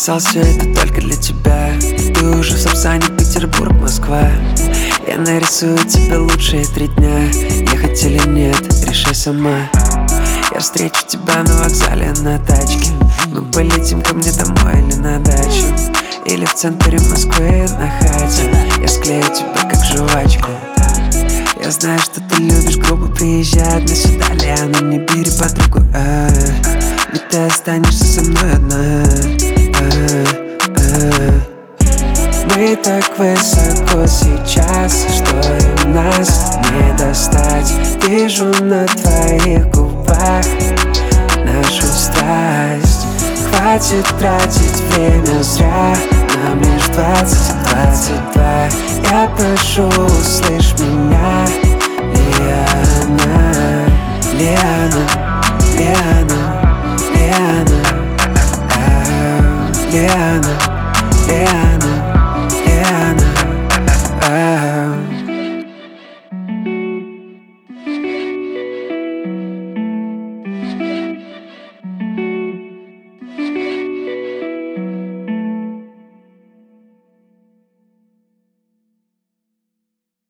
написал все это только для тебя. Ты уже в Сапсане, Петербург, Москва. Я нарисую тебе лучшие 3 дня. Ехать или нет, решай сама. Я встречу тебя на вокзале на тачке. Мы полетим ко мне домой или на дачу, или в центре Москвы на хате. Я склею тебя как жвачку. Я знаю, что ты любишь грубо приезжать на свидание, но не бери подругу, ведь ты останешься со мной одна. Мы так высоко сейчас, что и нас не достать. Вижу на твоих губах нашу страсть. Хватит тратить время зря, нам лишь 20-22. Я прошу, услышь меня, Лиана, Лиана, Лиана, Лиана, Лиана, Лиана.